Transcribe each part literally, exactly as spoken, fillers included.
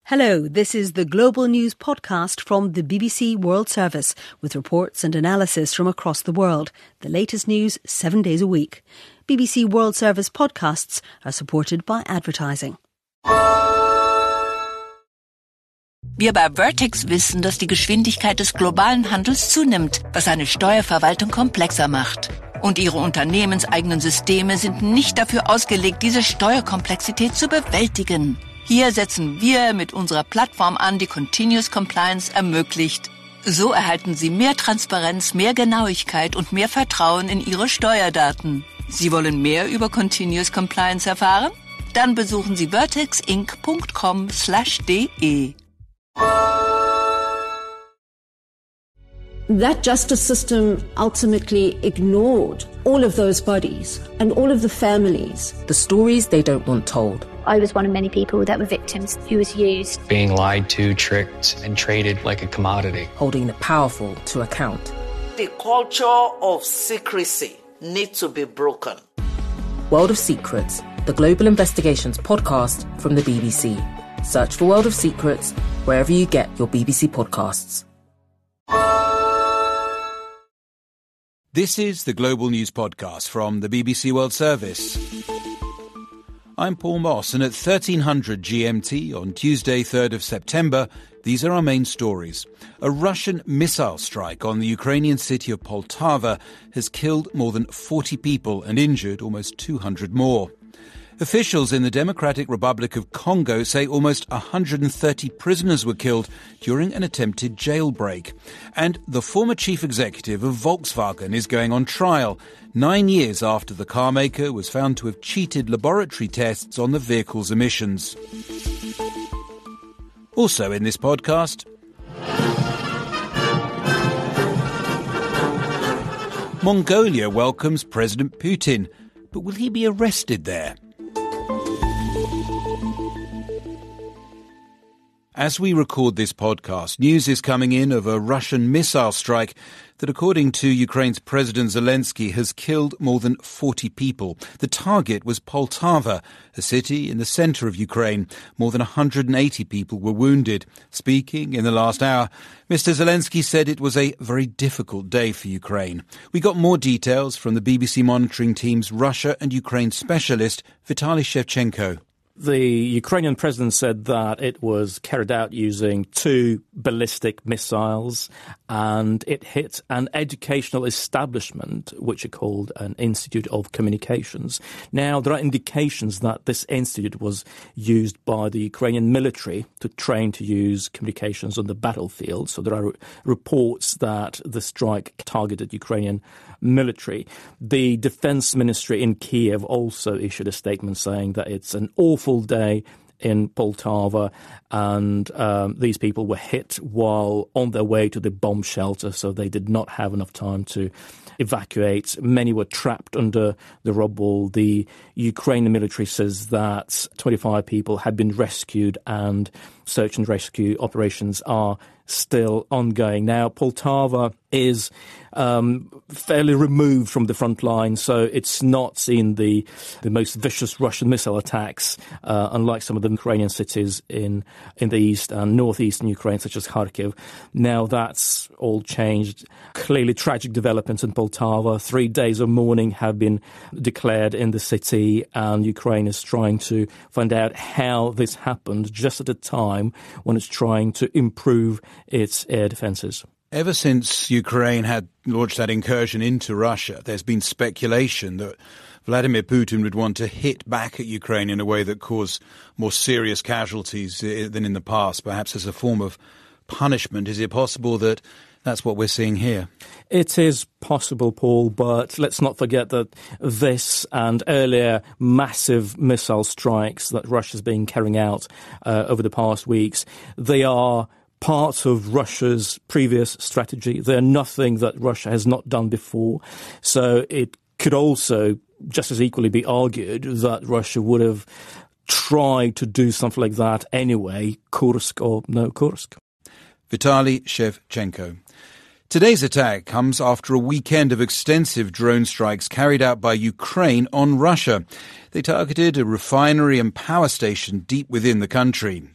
Hello, this is the Global News podcast from the B B C World Service with reports and analysis from across the world. The latest news seven days a week. B B C World Service podcasts are supported by advertising. Wir bei Vertex wissen, dass die Geschwindigkeit des globalen Handels zunimmt, was eine Steuerverwaltung komplexer macht. Und ihre unternehmenseigenen Systeme sind nicht dafür ausgelegt, diese Steuerkomplexität zu bewältigen. Hier setzen wir mit unserer Plattform an, die Continuous Compliance ermöglicht. So erhalten Sie mehr Transparenz, mehr Genauigkeit und mehr Vertrauen in Ihre Steuerdaten. Sie wollen mehr über Continuous Compliance erfahren? Dann besuchen Sie vertexinc dot com slash de. That justice system ultimately ignored all of those bodies and all of the families. The stories they don't want told. I was one of many people that were victims who was used. Being lied to, tricked, and traded like a commodity. Holding the powerful to account. The culture of secrecy needs to be broken. World of Secrets, the Global Investigations podcast from the B B C. Search for World of Secrets wherever you get your B B C podcasts. This is the Global News podcast from the B B C World Service. I'm Paul Moss, and at thirteen hundred G M T on Tuesday, third of September, these are our main stories. A Russian missile strike on the Ukrainian city of Poltava has killed more than forty people and injured almost two hundred more. Officials in the Democratic Republic of Congo say almost one hundred thirty prisoners were killed during an attempted jailbreak. And the former chief executive of Volkswagen is going on trial, nine years after the car maker was found to have cheated laboratory tests on the vehicle's emissions. Also in this podcast, Mongolia welcomes President Putin, but will he be arrested there? As we record this podcast, news is coming in of a Russian missile strike that, according to Ukraine's President Zelensky, has killed more than forty people. The target was Poltava, a city in the centre of Ukraine. More than one hundred eighty people were wounded. Speaking in the last hour, Mister Zelensky said it was a very difficult day for Ukraine. We got more details from the B B C monitoring team's Russia and Ukraine specialist, Vitaly Shevchenko. The Ukrainian president said that it was carried out using two ballistic missiles, and it hit an educational establishment, which are called an Institute of Communications. Now, there are indications that this institute was used by the Ukrainian military to train to use communications on the battlefield. So there are reports that the strike targeted Ukrainian military. The defense ministry in Kiev also issued a statement saying that it's an awful day in Poltava, and um, these people were hit while on their way to the bomb shelter, so they did not have enough time to evacuate. Many were trapped under the rubble. The Ukrainian military says that twenty-five people have been rescued, and search and rescue operations are still ongoing. Now, Poltava is um, fairly removed from the front line, so it's not seen the the most vicious Russian missile attacks, uh, unlike some of the Ukrainian cities in in the east and northeastern Ukraine, such as Kharkiv. Now, that's all changed. Clearly tragic developments in Poltava. Three days of mourning have been declared in the city, and Ukraine is trying to find out how this happened just at a time when it's trying to improve its air defences. Ever since Ukraine had launched that incursion into Russia, there's been speculation that Vladimir Putin would want to hit back at Ukraine in a way that caused more serious casualties than in the past, perhaps as a form of punishment. Is it possible that that's what we're seeing here? It is possible, Paul, but let's not forget that this and earlier massive missile strikes that Russia's been carrying out uh, over the past weeks, they are part of Russia's previous strategy. They're nothing that Russia has not done before. So it could also just as equally be argued that Russia would have tried to do something like that anyway, Kursk or no Kursk. Vitaly Shevchenko. Today's attack comes after a weekend of extensive drone strikes carried out by Ukraine on Russia. They targeted a refinery and power station deep within the country.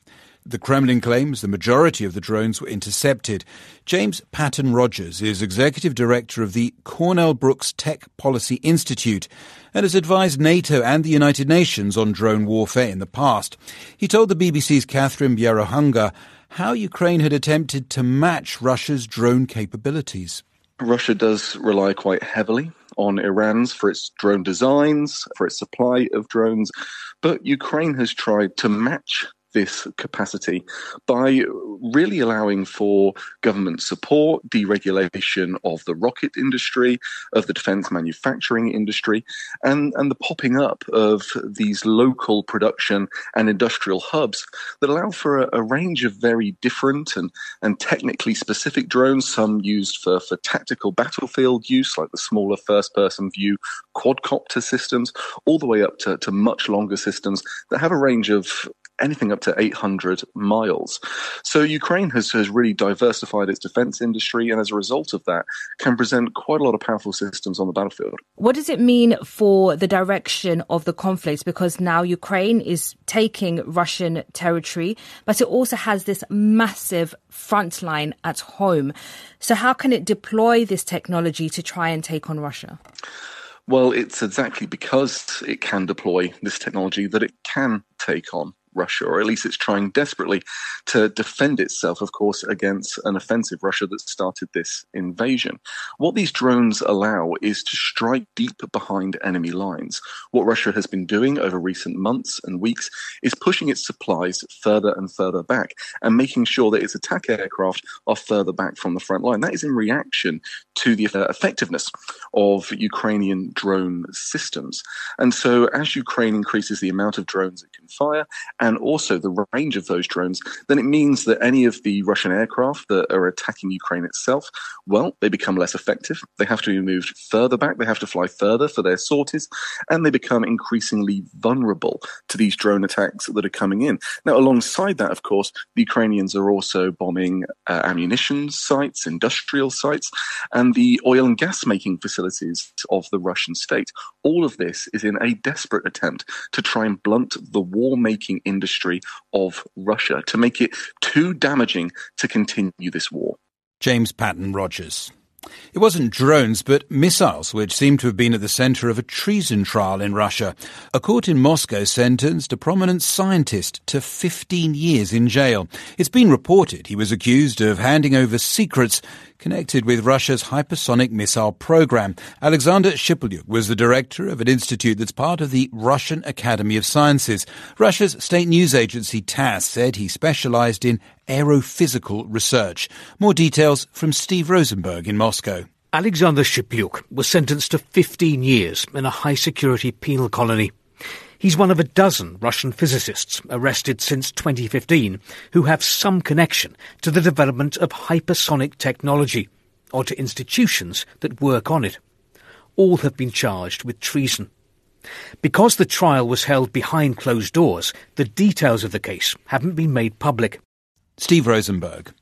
The Kremlin claims the majority of the drones were intercepted. James Patton Rogers is Executive Director of the Cornell Brooks Tech Policy Institute and has advised NATO and the United Nations on drone warfare in the past. He told the B B C's Catherine Bierohanga how Ukraine had attempted to match Russia's drone capabilities. Russia does rely quite heavily on Iran's for its drone designs, for its supply of drones, but Ukraine has tried to match this capacity by really allowing for government support, deregulation of the rocket industry, of the defense manufacturing industry, and, and the popping up of these local production and industrial hubs that allow for a, a range of very different and, and technically specific drones, some used for, for tactical battlefield use, like the smaller first-person view quadcopter systems, all the way up to, to much longer systems that have a range of anything up to eight hundred miles. So Ukraine has, has really diversified its defense industry, and as a result of that, can present quite a lot of powerful systems on the battlefield. What does it mean for the direction of the conflict? Because now Ukraine is taking Russian territory, but it also has this massive front line at home. So how can it deploy this technology to try and take on Russia? Well, it's exactly because it can deploy this technology that it can take on Russia, or at least it's trying desperately to defend itself, of course, against an offensive Russia that started this invasion. What these drones allow is to strike deep behind enemy lines. What Russia has been doing over recent months and weeks is pushing its supplies further and further back and making sure that its attack aircraft are further back from the front line. That is in reaction to the effectiveness of Ukrainian drone systems. And so as Ukraine increases the amount of drones it can fire, and also the range of those drones, then it means that any of the Russian aircraft that are attacking Ukraine itself, well, they become less effective. They have to be moved further back. They have to fly further for their sorties, and they become increasingly vulnerable to these drone attacks that are coming in. Now, alongside that, of course, the Ukrainians are also bombing uh, ammunition sites, industrial sites, and the oil and gas making facilities of the Russian state. All of this is in a desperate attempt to try and blunt the war-making industry of Russia, to make it too damaging to continue this war. James Patton Rogers. It wasn't drones, but missiles which seem to have been at the centre of a treason trial in Russia. A court in Moscow sentenced a prominent scientist to fifteen years in jail. It's been reported he was accused of handing over secrets connected with Russia's hypersonic missile program. Alexander Shipulyuk was the director of an institute that's part of the Russian Academy of Sciences. Russia's state news agency TASS said he specialized in aerophysical research. More details from Steve Rosenberg in Moscow. Alexander Shipulyuk was sentenced to fifteen years in a high-security penal colony. He's one of a dozen Russian physicists arrested since twenty fifteen who have some connection to the development of hypersonic technology or to institutions that work on it. All have been charged with treason. Because the trial was held behind closed doors, the details of the case haven't been made public. Steve Rosenberg.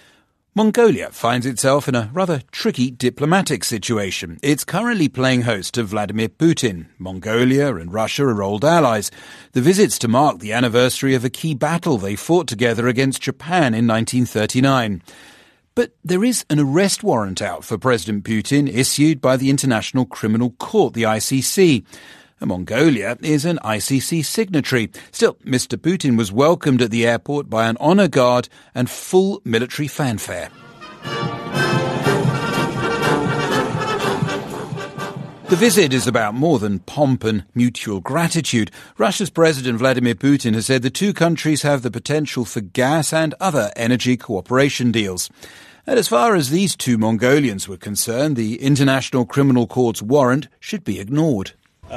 Mongolia finds itself in a rather tricky diplomatic situation. It's currently playing host to Vladimir Putin. Mongolia and Russia are old allies. The visit's to mark the anniversary of a key battle they fought together against Japan in nineteen thirty-nine. But there is an arrest warrant out for President Putin issued by the International Criminal Court, the I C C. Mongolia is an I C C signatory. Still, Mister Putin was welcomed at the airport by an honour guard and full military fanfare. The visit is about more than pomp and mutual gratitude. Russia's President Vladimir Putin has said the two countries have the potential for gas and other energy cooperation deals. And as far as these two Mongolians were concerned, the International Criminal Court's warrant should be ignored.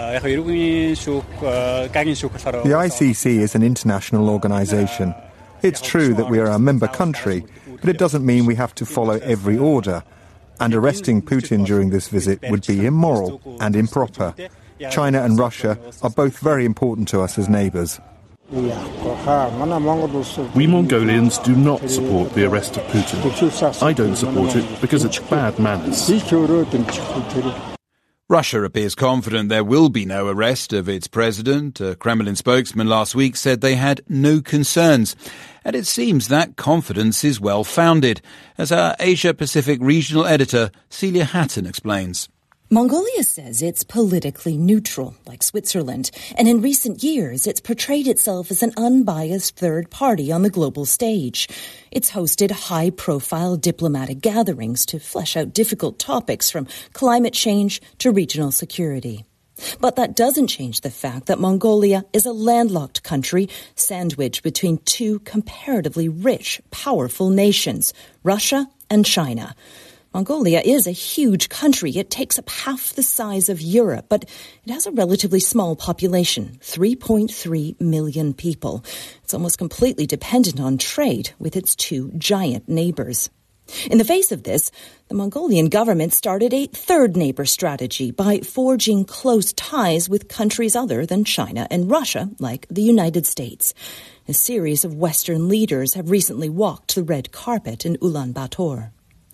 The I C C is an international organisation. It's true that we are a member country, but it doesn't mean we have to follow every order. And arresting Putin during this visit would be immoral and improper. China and Russia are both very important to us as neighbours. We Mongolians do not support the arrest of Putin. I don't support it because it's bad manners. Russia appears confident there will be no arrest of its president. A Kremlin spokesman last week said they had no concerns. And it seems that confidence is well founded, as our Asia-Pacific regional editor Celia Hatton explains. Mongolia says it's politically neutral, like Switzerland, and in recent years it's portrayed itself as an unbiased third party on the global stage. It's hosted high-profile diplomatic gatherings to flesh out difficult topics from climate change to regional security. But that doesn't change the fact that Mongolia is a landlocked country sandwiched between two comparatively rich, powerful nations, Russia and China. Mongolia is a huge country. It takes up half the size of Europe, but it has a relatively small population, three point three million people. It's almost completely dependent on trade with its two giant neighbors. In the face of this, the Mongolian government started a third neighbor strategy by forging close ties with countries other than China and Russia, like the United States. A series of Western leaders have recently walked the red carpet in Ulaanbaatar.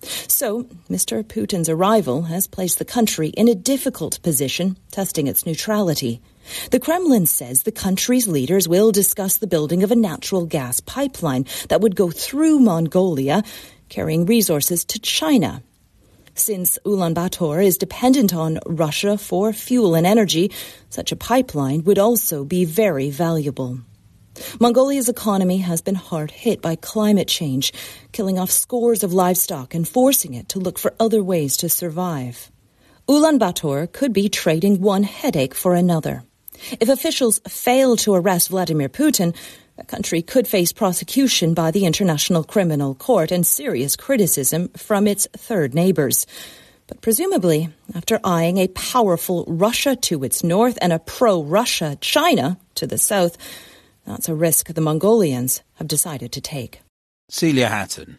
So, Mister Putin's arrival has placed the country in a difficult position, testing its neutrality. The Kremlin says the country's leaders will discuss the building of a natural gas pipeline that would go through Mongolia, carrying resources to China. Since Ulaanbaatar is dependent on Russia for fuel and energy, such a pipeline would also be very valuable. Mongolia's economy has been hard hit by climate change, killing off scores of livestock and forcing it to look for other ways to survive. Ulaanbaatar could be trading one headache for another. If officials fail to arrest Vladimir Putin, the country could face prosecution by the International Criminal Court and serious criticism from its third neighbors. But presumably, after eyeing a powerful Russia to its north and a pro-Russia China to the south, that's a risk the Mongolians have decided to take. Celia Hatton.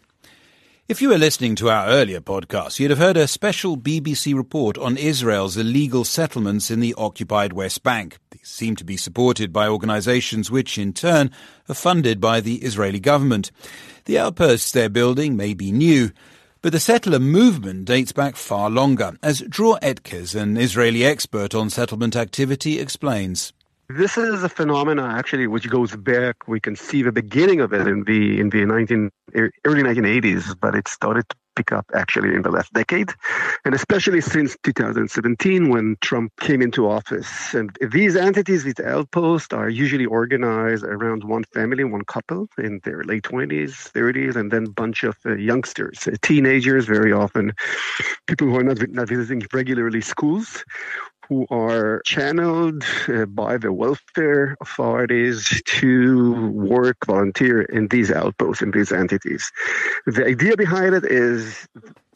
If you were listening to our earlier podcast, you'd have heard a special B B C report on Israel's illegal settlements in the occupied West Bank. These seem to be supported by organisations which, in turn, are funded by the Israeli government. The outposts they're building may be new, but the settler movement dates back far longer, as Dror Etkes, an Israeli expert on settlement activity, explains. This is a phenomenon, actually, which goes back. We can see the beginning of it in the in the nineteen early nineteen eighties, but it started to pick up actually in the last decade, and especially since two thousand seventeen when Trump came into office. And these entities, these outposts, are usually organized around one family, one couple in their late twenties, thirties, and then a bunch of uh, youngsters, uh, teenagers, very often people who are not not visiting regularly schools, who are channeled uh, by the welfare authorities to work, volunteer in these outposts, in these entities. The idea behind it is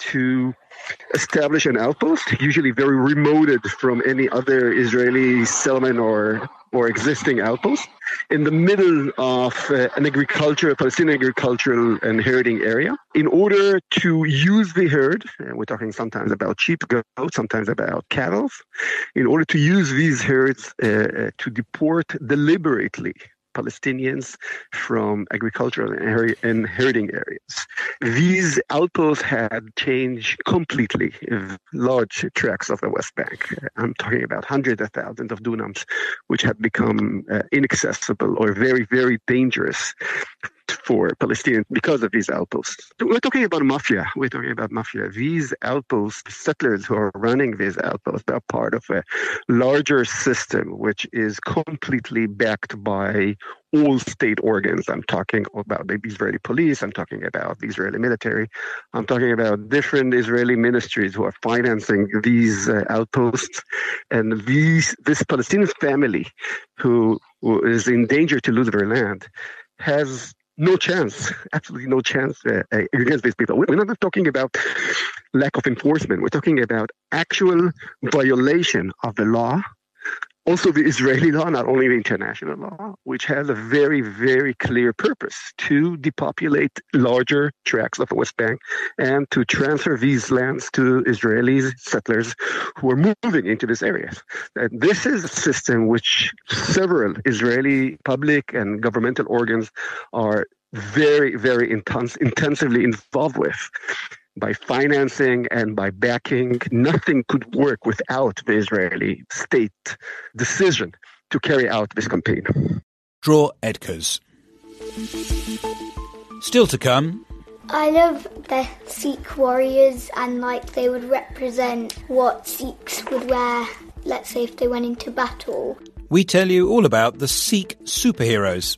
to establish an outpost, usually very remoted from any other Israeli settlement or or existing outpost, in the middle of uh, an agricultural, Palestinian agricultural and herding area, in order to use the herd, and we're talking sometimes about sheep, goats, sometimes about cattle, in order to use these herds uh, to deport deliberately Palestinians from agricultural and herding areas. These outposts had changed completely large tracts of the West Bank. I'm talking about hundreds of thousands of dunams, which had become uh, inaccessible or very, very dangerous for Palestinians because of these outposts. We're talking about mafia. We're talking about mafia. These outposts, settlers who are running these outposts, are part of a larger system which is completely backed by all state organs. I'm talking about the Israeli police. I'm talking about the Israeli military. I'm talking about different Israeli ministries who are financing these uh, outposts. And these this Palestinian family who, who is in danger to lose their land has no chance, absolutely no chance uh, against these people. We're not talking about lack of enforcement. We're talking about actual violation of the law, also the Israeli law, not only the international law, which has a very, very clear purpose to depopulate larger tracts of the West Bank and to transfer these lands to Israeli settlers who are moving into these areas. And this is a system which several Israeli public and governmental organs are very, very intense, intensively involved with. by financing and by backing. Nothing could work without the Israeli state decision to carry out this campaign. Dror Edkers. Still to come. I love the Sikh warriors, and like they would represent what Sikhs would wear, let's say if they went into battle. We tell you all about the Sikh superheroes.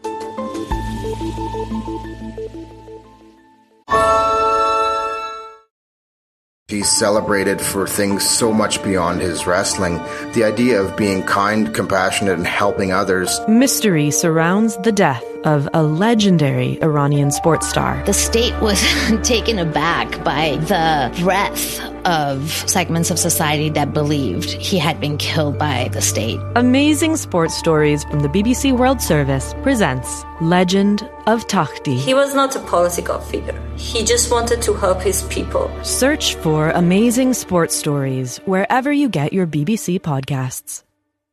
He's celebrated for things so much beyond his wrestling. The idea of being kind, compassionate, and helping others. Mystery surrounds the death of a legendary Iranian sports star. The state was taken aback by the breadth of segments of society that believed he had been killed by the state. Amazing Sports Stories from the B B C World Service presents Legend of Takhti. He was not a political figure. He just wanted to help his people. Search for Amazing Sports Stories wherever you get your B B C podcasts.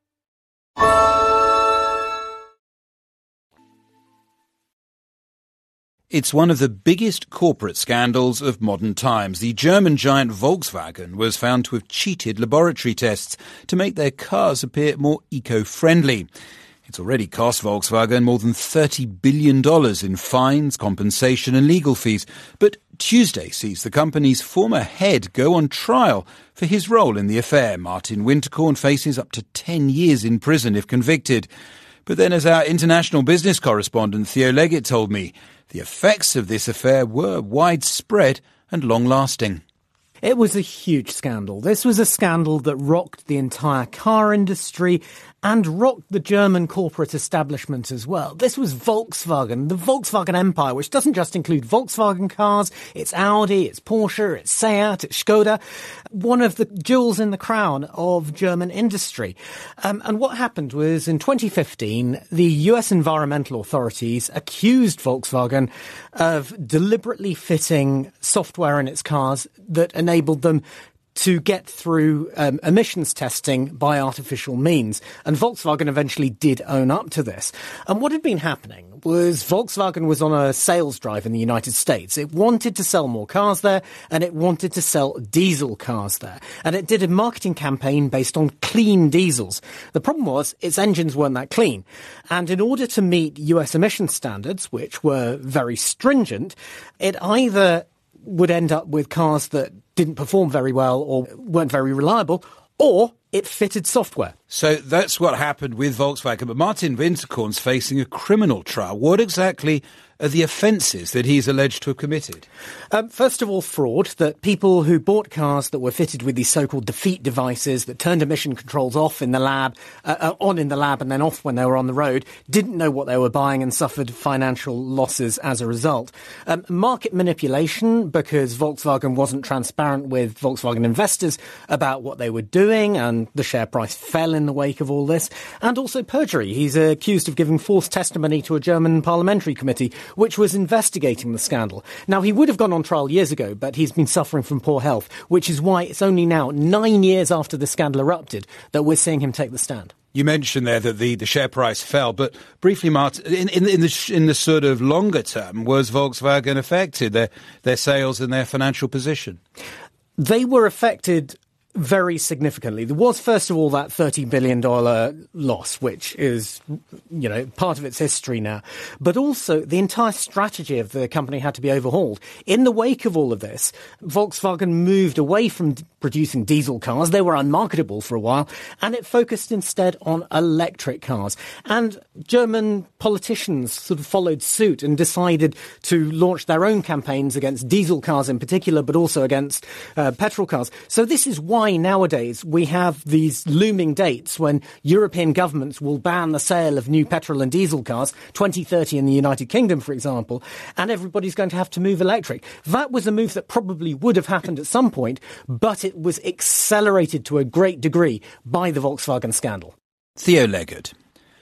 It's one of the biggest corporate scandals of modern times. The German giant Volkswagen was found to have cheated laboratory tests to make their cars appear more eco-friendly. It's already cost Volkswagen more than thirty billion dollars in fines, compensation and legal fees. But Tuesday sees the company's former head go on trial for his role in the affair. Martin Winterkorn faces up to ten years in prison if convicted. But then, as our international business correspondent Theo Leggett told me, the effects of this affair were widespread and long-lasting. It was a huge scandal. This was a scandal that rocked the entire car industry and rocked the German corporate establishment as well. This was Volkswagen, the Volkswagen empire, which doesn't just include Volkswagen cars, it's Audi, it's Porsche, it's Seat, it's Skoda, one of the jewels in the crown of German industry. Um, and what happened was in twenty fifteen, the U S environmental authorities accused Volkswagen of deliberately fitting software in its cars that enabled them to get through um, emissions testing by artificial means. And Volkswagen eventually did own up to this. And what had been happening was Volkswagen was on a sales drive in the United States. It wanted to sell more cars there, and it wanted to sell diesel cars there. And it did a marketing campaign based on clean diesels. The problem was its engines weren't that clean. And in order to meet U S emission standards, which were very stringent, it either would end up with cars that didn't perform very well or weren't very reliable, or it fitted software. So that's what happened with Volkswagen. But Martin Winterkorn's facing a criminal trial. What exactly are the offences that he's alleged to have committed? Um, first of all, fraud, that people who bought cars that were fitted with these so-called defeat devices that turned emission controls off in the lab, uh, uh, on in the lab and then off when they were on the road, didn't know what they were buying and suffered financial losses as a result. Um, market manipulation, because Volkswagen wasn't transparent with Volkswagen investors about what they were doing, and the share price fell in the wake of all this. And also perjury. He's uh, accused of giving false testimony to a German parliamentary committee which was investigating the scandal. Now, he would have gone on trial years ago, but he's been suffering from poor health, which is why it's only now, nine years after the scandal erupted, that we're seeing him take the stand. You mentioned there that the, the share price fell, but briefly, Martin, in, in, in, the, in the sort of longer term, was Volkswagen affected, their, their sales and their financial position? They were affected very significantly. There was, first of all, that thirty billion dollars loss, which is, you know, part of its history now. But also, the entire strategy of the company had to be overhauled. In the wake of all of this, Volkswagen moved away from d- producing diesel cars. They were unmarketable for a while, and it focused instead on electric cars. And German politicians sort of followed suit and decided to launch their own campaigns against diesel cars in particular, but also against uh, petrol cars. So this is why Why nowadays we have these looming dates when European governments will ban the sale of new petrol and diesel cars, twenty thirty in the United Kingdom, for example, and everybody's going to have to move electric. That was a move that probably would have happened at some point, but it was accelerated to a great degree by the Volkswagen scandal. Theo Leggett.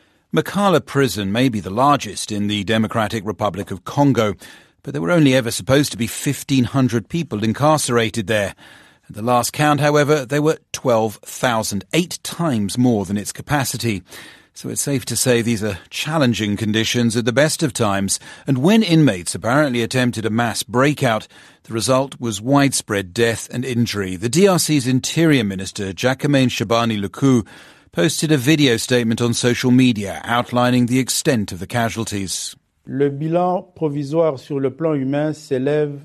Makala prison may be the largest in the Democratic Republic of Congo, but there were only ever supposed to be fifteen hundred people incarcerated there. At the last count, however, there were twelve thousand, eight times more than its capacity. So it's safe to say these are challenging conditions at the best of times. And when inmates apparently attempted a mass breakout, the result was widespread death and injury. The D R C's Interior Minister, Jacquemain Shabani-Lucou, posted a video statement on social media outlining the extent of the casualties. Le bilan provisoire sur le plan humain s'élève.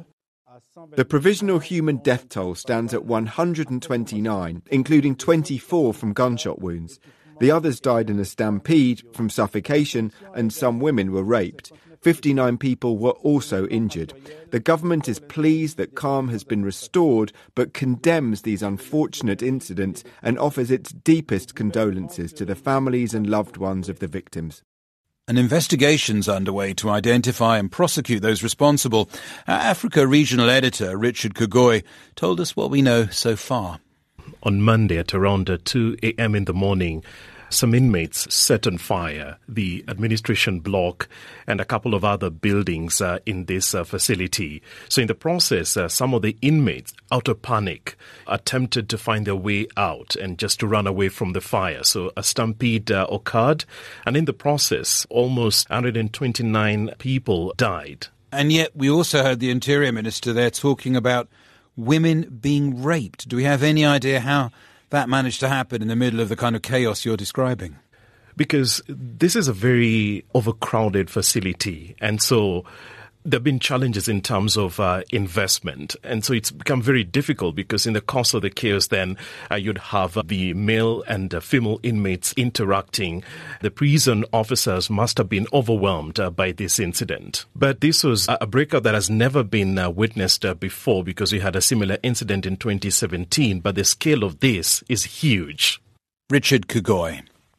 The provisional human death toll stands at one hundred twenty-nine, including twenty-four from gunshot wounds. The others died in a stampede, from suffocation, and some women were raped. fifty-nine people were also injured. The government is pleased that calm has been restored, but condemns these unfortunate incidents and offers its deepest condolences to the families and loved ones of the victims. An investigation's underway to identify and prosecute those responsible. Our Africa regional editor, Richard Kugoi, told us what we know so far. On Monday at around two a.m. in the morning, some inmates set on fire the administration block and a couple of other buildings uh, in this uh, facility. So in the process, uh, some of the inmates, out of panic, attempted to find their way out and just to run away from the fire. So a stampede uh, occurred, and in the process, almost one hundred twenty-nine people died. And yet we also heard the Interior Minister there talking about women being raped. Do we have any idea how that managed to happen in the middle of the kind of chaos you're describing? Because this is a very overcrowded facility, and so there have been challenges in terms of uh, investment. And so it's become very difficult because in the course of the chaos then uh, you'd have uh, the male and uh, female inmates interacting. The prison officers must have been overwhelmed uh, by this incident. But this was a breakout that has never been uh, witnessed uh, before, because we had a similar incident in twenty seventeen. But the scale of this is huge. Richard Kugoi.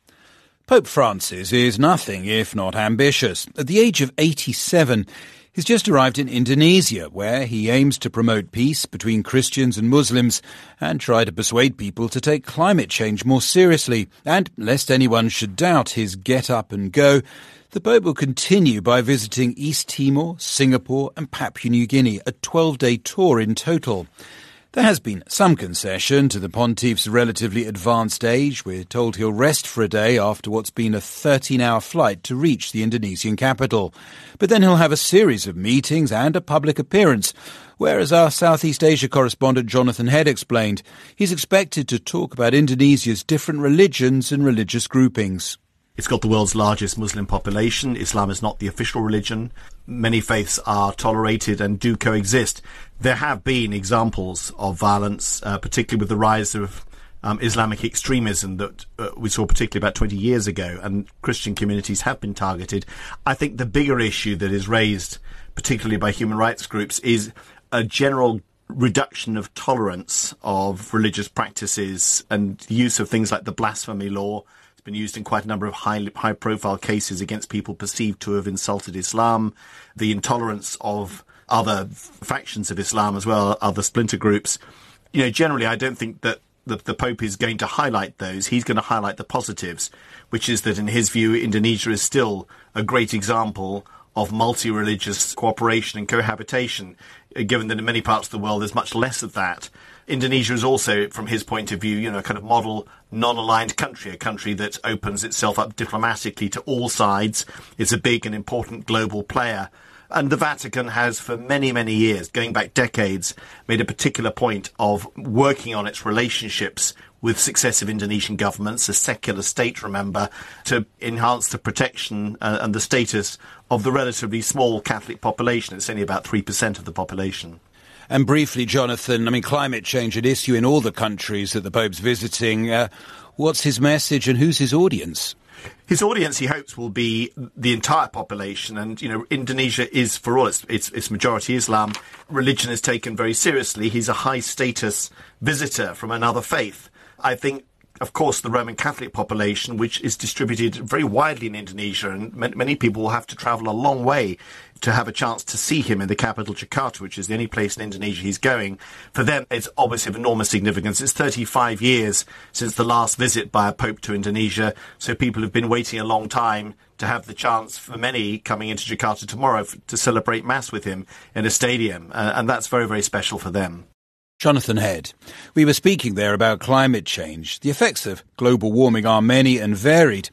Pope Francis is nothing if not ambitious. At the age of eighty-seven, he's just arrived in Indonesia, where he aims to promote peace between Christians and Muslims and try to persuade people to take climate change more seriously. And lest anyone should doubt his get up and go, the Pope will continue by visiting East Timor, Singapore and Papua New Guinea, a twelve-day tour in total. There has been some concession to the pontiff's relatively advanced age. We're told he'll rest for a day after what's been a thirteen-hour flight to reach the Indonesian capital. But then he'll have a series of meetings and a public appearance, where, as our Southeast Asia correspondent Jonathan Head explained, he's expected to talk about Indonesia's different religions and religious groupings. It's got the world's largest Muslim population. Islam is not the official religion. Many faiths are tolerated and do coexist. There have been examples of violence, uh, particularly with the rise of um, Islamic extremism that uh, we saw particularly about twenty years ago, and Christian communities have been targeted. I think the bigger issue that is raised, particularly by human rights groups, is a general reduction of tolerance of religious practices and the use of things like the blasphemy law. Been used in quite a number of high, high-profile cases against people perceived to have insulted Islam, the intolerance of other factions of Islam as well, other splinter groups. You know, generally, I don't think that the, the Pope is going to highlight those. He's going to highlight the positives, which is that, in his view, Indonesia is still a great example of multi-religious cooperation and cohabitation, given that in many parts of the world there's much less of that. Indonesia is also, from his point of view, you know, a kind of model non-aligned country, a country that opens itself up diplomatically to all sides. It's a big and important global player. And the Vatican has, for many, many years, going back decades, made a particular point of working on its relationships with successive Indonesian governments, a secular state, remember, to enhance the protection uh, and the status of the relatively small Catholic population. It's only about three percent of the population. And briefly, Jonathan, I mean, climate change an issue in all the countries that the Pope's visiting. Uh, what's his message and who's his audience? His audience, he hopes, will be the entire population. And, you know, Indonesia is, for all its, its, its majority Islam, religion is taken very seriously. He's a high-status visitor from another faith. I think, of course, the Roman Catholic population, which is distributed very widely in Indonesia, and many people will have to travel a long way to have a chance to see him in the capital, Jakarta, which is the only place in Indonesia he's going. For them, it's obviously of enormous significance. It's thirty-five years since the last visit by a pope to Indonesia, so people have been waiting a long time to have the chance, for many coming into Jakarta tomorrow, to celebrate Mass with him in a stadium, uh, and that's very, very special for them. Jonathan Head. We were speaking there about climate change. The effects of global warming are many and varied.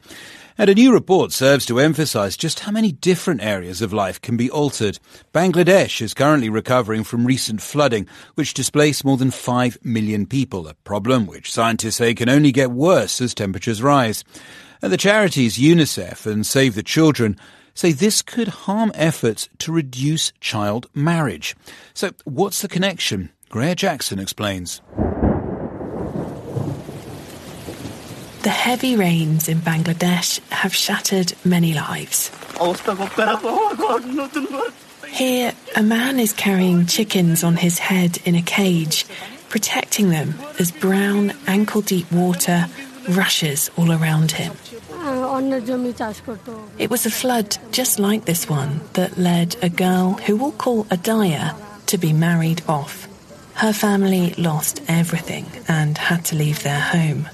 And a new report serves to emphasise just how many different areas of life can be altered. Bangladesh is currently recovering from recent flooding, which displaced more than five million people, a problem which scientists say can only get worse as temperatures rise. And the charities UNICEF and Save the Children say this could harm efforts to reduce child marriage. So what's the connection? Greer Jackson explains. The heavy rains in Bangladesh have shattered many lives. Here, a man is carrying chickens on his head in a cage, protecting them as brown, ankle-deep water rushes all around him. It was a flood just like this one that led a girl who we'll call Adaya to be married off. Her family lost everything and had to leave their home.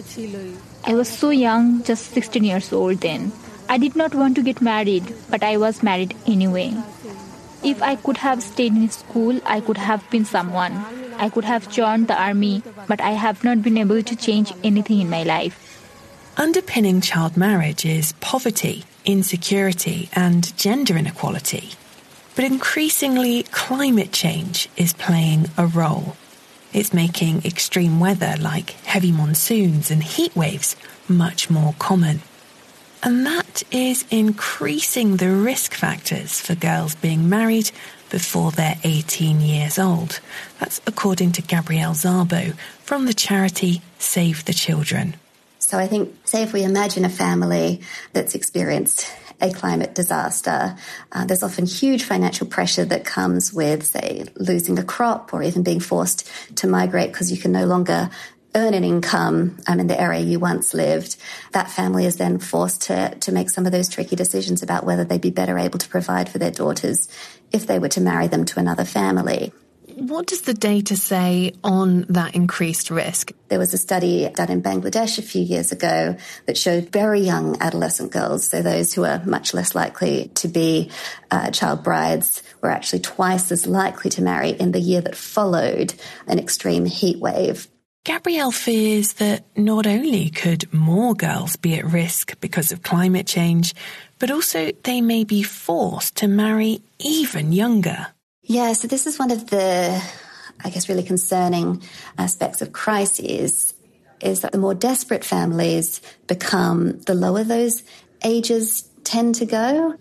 I was so young, just sixteen years old then. I did not want to get married, but I was married anyway. If I could have stayed in school, I could have been someone. I could have joined the army, but I have not been able to change anything in my life. Underpinning child marriage is poverty, insecurity, and gender inequality. But increasingly, climate change is playing a role. It's making extreme weather like heavy monsoons and heat waves much more common. And that is increasing the risk factors for girls being married before they're eighteen years old. That's according to Gabrielle Szabo from the charity Save the Children. So I think, say if we imagine a family that's experienced a climate disaster, uh, there's often huge financial pressure that comes with, say, losing a crop or even being forced to migrate because you can no longer earn an income um, in the area you once lived. That family is then forced to, to make some of those tricky decisions about whether they'd be better able to provide for their daughters if they were to marry them to another family. What does the data say on that increased risk? There was a study done in Bangladesh a few years ago that showed very young adolescent girls, so those who are much less likely to be uh, child brides, were actually twice as likely to marry in the year that followed an extreme heat wave. Gabrielle fears that not only could more girls be at risk because of climate change, but also they may be forced to marry even younger. Yeah, so this is one of the, I guess, really concerning aspects of crises, is that the more desperate families become, the lower those ages tend to go.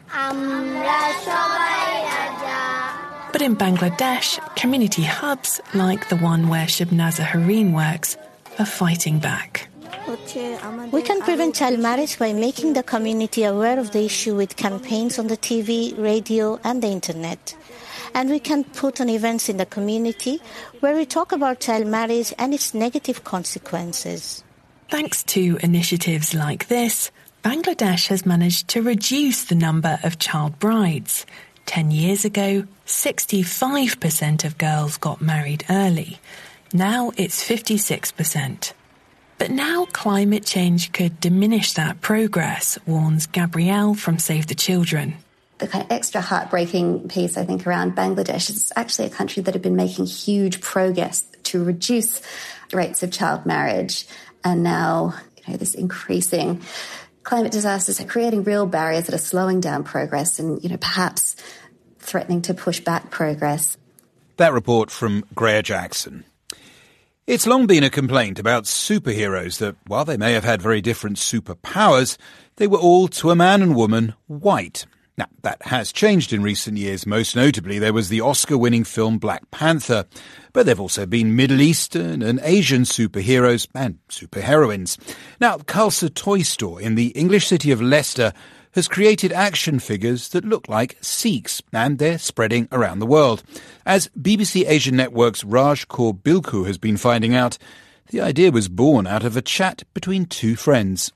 But in Bangladesh, community hubs like the one where Shabnaza Hareen works are fighting back. We can prevent child marriage by making the community aware of the issue with campaigns on the T V, radio and the internet. And we can put on events in the community where we talk about child marriage and its negative consequences. Thanks to initiatives like this, Bangladesh has managed to reduce the number of child brides. Ten years ago, sixty-five percent of girls got married early. Now it's fifty-six percent. But now climate change could diminish that progress, warns Gabrielle from Save the Children. The kind of extra heartbreaking piece, I think, around Bangladesh is it's actually a country that had been making huge progress to reduce rates of child marriage. And now, you know, this increasing climate disasters are creating real barriers that are slowing down progress and, you know, perhaps threatening to push back progress. That report from Greer Jackson. It's long been a complaint about superheroes that, while they may have had very different superpowers, they were all, to a man and woman, white. Now, that has changed in recent years. Most notably, there was the Oscar-winning film Black Panther. But there have also been Middle Eastern and Asian superheroes and superheroines. Now, Khalsa Toy Store in the English city of Leicester has created action figures that look like Sikhs, and they're spreading around the world. As B B C Asian Network's Raj Kaur Bilku has been finding out, the idea was born out of a chat between two friends.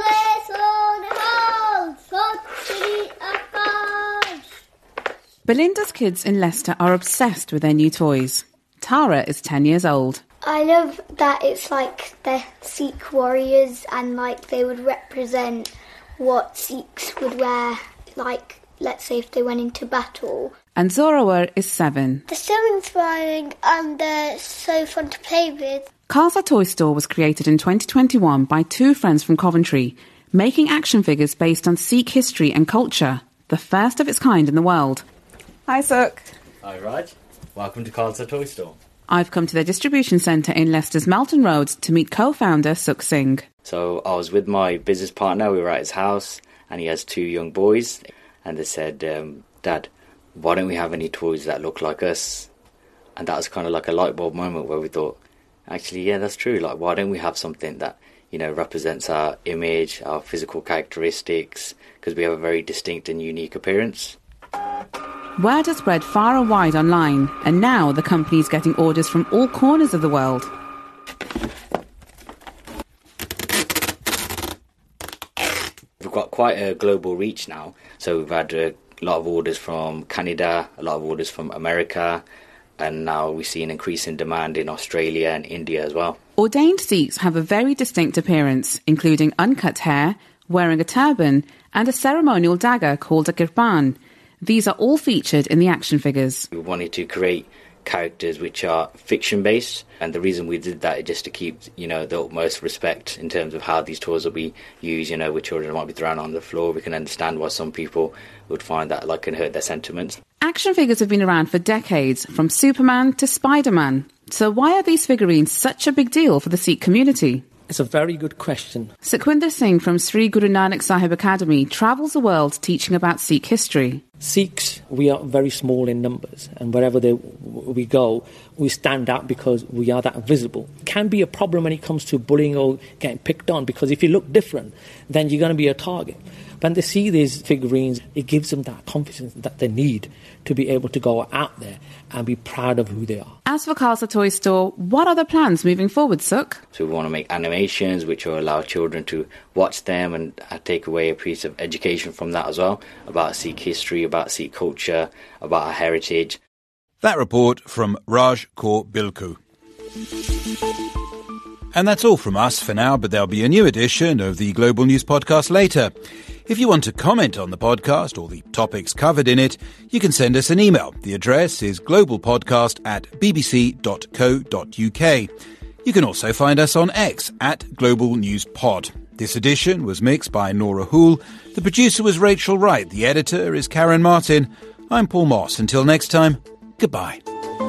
Belinda's kids in Leicester are obsessed with their new toys. Tara is ten years old. I love that it's like they're Sikh warriors and like they would represent what Sikhs would wear, like let's say if they went into battle. And Zorawar is seven. They're so inspiring and they're so fun to play with. Khalsa Toy Store was created in twenty twenty-one by two friends from Coventry. making action figures based on Sikh history and culture, the first of its kind in the world. Hi, Suk. Hi, Raj. Welcome to Khalsa Toy Store. I've come to their distribution centre in Leicester's Melton Road to meet co-founder Suk Singh. So I was with my business partner, we were at his house, and he has two young boys, and they said, um, Dad, why don't we have any toys that look like us? And that was kind of like a light bulb moment where we thought, actually, yeah, that's true. Like, why don't we have something that, you know, represents our image, our physical characteristics, because we have a very distinct and unique appearance. Word has spread far and wide online, and now the company is getting orders from all corners of the world. We've got quite a global reach now, so we've had a lot of orders from Canada, a lot of orders from America, and now we see an increase in demand in Australia and India as well. Ordained Sikhs have a very distinct appearance, including uncut hair, wearing a turban, and a ceremonial dagger called a kirpan. These are all featured in the action figures. We wanted to create characters which are fiction-based, and the reason we did that is just to keep, you know, the utmost respect in terms of how these toys will be used, you know, where children might be thrown on the floor. We can understand why some people would find that like can hurt their sentiments. Action figures have been around for decades, from Superman to Spider-Man. So why are these figurines such a big deal for the Sikh community? It's a very good question. Sukhwinder Singh from Sri Guru Nanak Sahib Academy travels the world teaching about Sikh history. Sikhs, we are very small in numbers, and wherever they, we go, we stand out because we are that visible. It can be a problem when it comes to bullying or getting picked on, because if you look different, then you're going to be a target. When they see these figurines, it gives them that confidence that they need to be able to go out there and be proud of who they are. As for Khalsa Toy Store, what are the plans moving forward, Suk? So we want to make animations which will allow children to watch them and take away a piece of education from that as well, about Sikh history, about Sikh culture, about our heritage. That report from Raj Kaur Bilku. And that's all from us for now, but there'll be a new edition of the Global News Podcast later. If you want to comment on the podcast or the topics covered in it, you can send us an email. The address is globalpodcast at bbc dot co dot uk. You can also find us on X at Global News Pod. This edition was mixed by Nora Hoole. The producer was Rachel Wright. The editor is Karen Martin. I'm Paul Moss. Until next time, goodbye.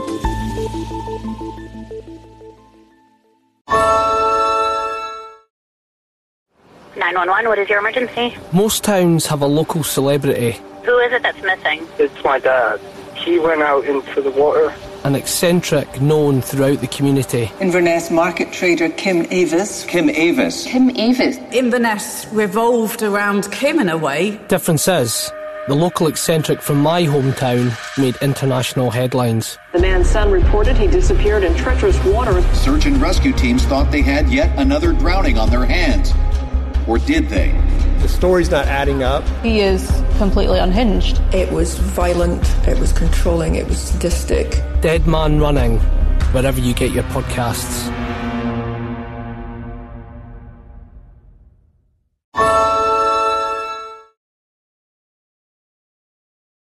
nine one one, what is your emergency? Most towns have a local celebrity. Who is it that's missing? It's my dad. He went out into the water. An eccentric known throughout the community. Inverness market trader Kim Avis. Kim Avis. Kim Avis. Inverness revolved around Kim in a way. Difference is, the local eccentric from my hometown made international headlines. The man's son reported he disappeared in treacherous water. Search and rescue teams thought they had yet another drowning on their hands. Or did they? The story's not adding up. He is completely unhinged. It was violent, it was controlling, it was sadistic. Dead Man Running, wherever you get your podcasts.